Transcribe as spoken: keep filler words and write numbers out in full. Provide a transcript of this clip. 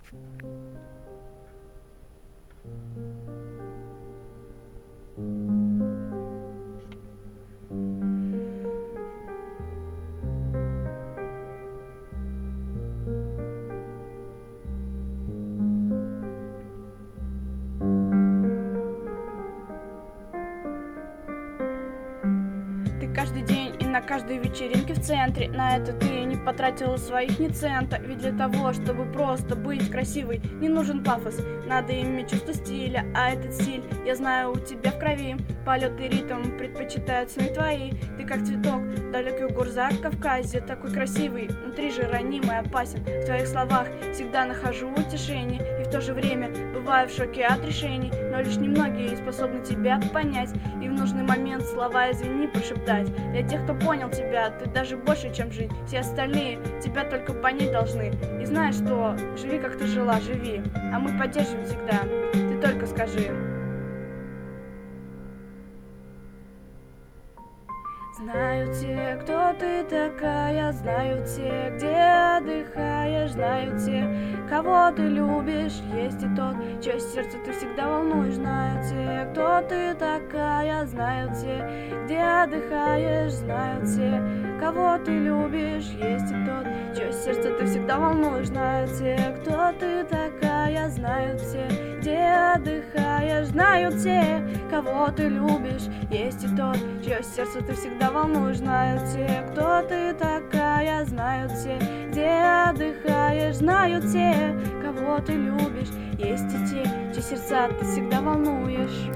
Ты каждый день и на каждой вечеринке в центре. На это ты не потратила своих ни цента. Ведь для того, чтобы просто быть красивой, не нужен пафос, надо иметь чувство стиля. А этот стиль, я знаю, у тебя в крови. Полет и ритм предпочитают сны твои. Ты как цветок, далекий у гор за Кавказе. Такой красивый, внутри же ранимый, опасен. В твоих словах всегда нахожу утешение. И в то же время бываю в шоке от решений. Но лишь немногие способны тебя понять и в нужный момент слова «извини» прошептать. Для тех, кто понял тебя, ты даже больше, чем жизнь. Все остальные тебя только понять должны. И знаешь что? Живи, как ты жила, живи. А мы поддержим всегда. Ты только скажи. Знают те, кто ты такая, знают те, где отдыхаешь, знают те, кого ты любишь, есть и тот, чье сердце ты всегда волнуешь. Знают те, кто ты такая, знают те, где отдыхаешь, знают те, кого ты любишь, есть и тот, чье сердце ты всегда волнуешь. Знают те, кто ты такая, знают те, где отдыхаешь, знают те, кого ты любишь, есть и тот, чье сердце ты всегда волнуешь. Знают те, кто ты такая, знают те, где отдыхаешь, знают те, кого ты любишь, есть и те, чьи сердца ты всегда волнуешь.